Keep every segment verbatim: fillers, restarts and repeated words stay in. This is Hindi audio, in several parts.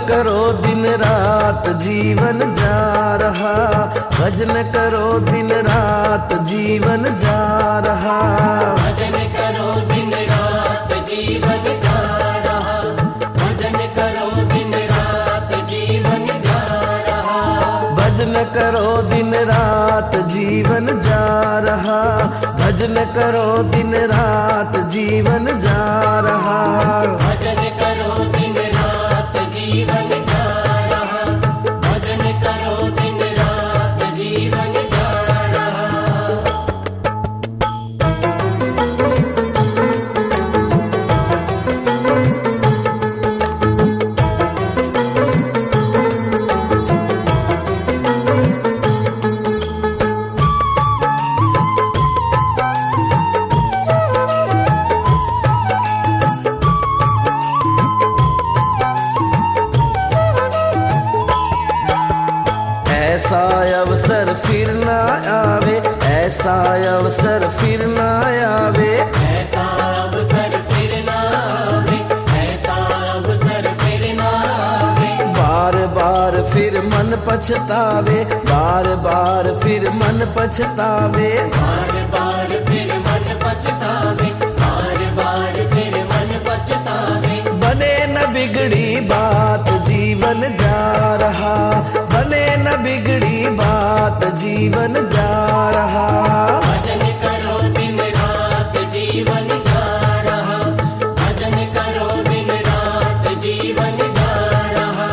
करो दिन रात जीवन जा रहा, भजन करो दिन रात जीवन जा रहा, भजन करो दिन रात जीवन जा रहा, भजन करो दिन रात जीवन जा रहा, भजन करो दिन रात जीवन जा रहा, भजन करो दिन रात जीवन जा रहा, भजन करो दिन रात जीवन जा रहा, भजन करो दिन रात जीवन जा रहा। ऐसा अवसर फिर न आवे, ऐसा अवसर फिर न आवे, ऐसा अवसर फिर ना आवे, ऐसा अवसर फिर ना आवे, बार बार फिर मन पछतावे, बार बार फिर मन पछतावे, बार बार फिर मन पछतावे, बार बार फिर मन पछतावे, बने न बिगड़ी बात जीवन जा रहा, बने न बिगड़ी बात जीवन जा रहा, भजन करो दिन रात जीवन जा रहा, भजन करो दिन रात जीवन जा रहा।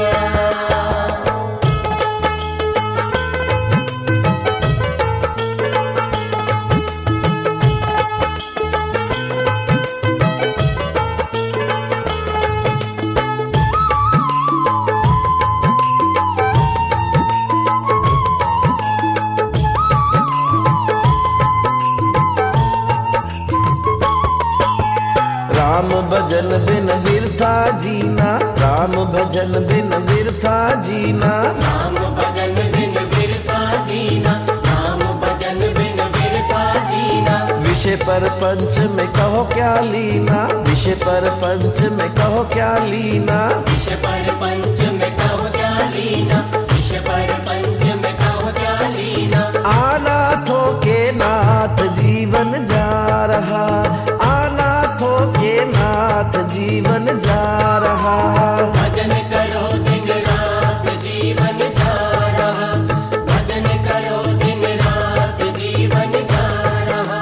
राम भजन बिन बिरथा जीना, राम भजन बिन बिरथा जीना, राम भजन बिन बिरता जीना, राम भजन बिन बिरता जीना, विषय पर पंच में कहो क्या लीना, विषय पर पंच में कहो क्या लीना, विष पर पंच में कहो क्या लीना, विष पर पंच में कहो क्या लीना, अनाथो के नाथ जीवन जा रहा, अनाथो के नाथ जीवन जा रहा, भजन करो दिन रात जीवन जा रहा, भजन करो दिन रात जीवन जा रहा।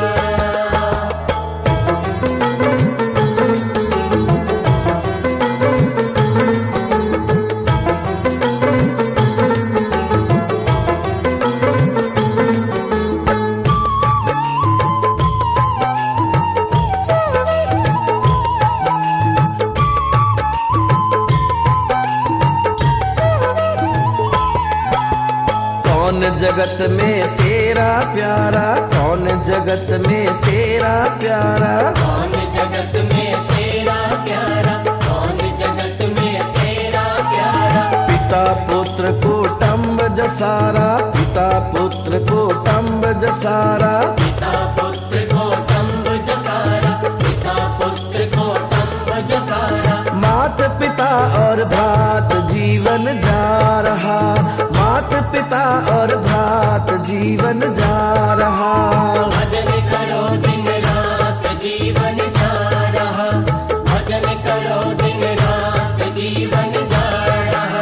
कौन जगत में तेरा प्यारा, कौन जगत में तेरा प्यारा, कौन जगत में तेरा प्यारा, कौन जगत में तेरा प्यारा, पिता पुत्र कुटुंब जसारा, पिता पुत्र कुटुंब जसारा, पिता पुत्र को तंब जसारा, पिता पुत्र को तंब जसारा, मात पिता और भ्रात जीवन जा रहा, मात पिता और भ्रात जीवन जा रहा, भजन करो दिन रात जीवन जा रहा, भजन करो दिन रात जीवन जा रहा।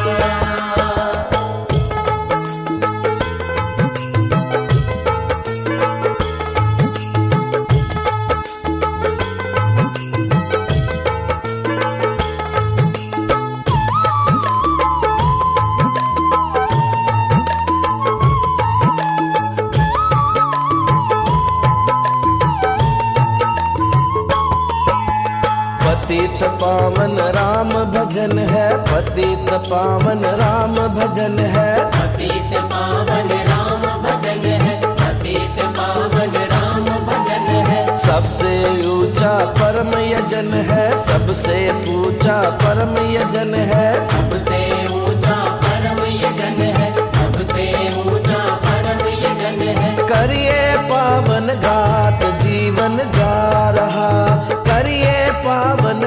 पतित पावन राम भजन है, पतित पावन राम भजन है, पतित पावन राम भजन है, पतित पावन राम भजन है, सबसे ऊंचा परम यजन है, सबसे ऊंचा परम यजन है, सबसे ऊंचा परम यजन है, सबसे ऊंचा परम यजन है, करिए पावन घाट जीवन जा रहा, करिए पावन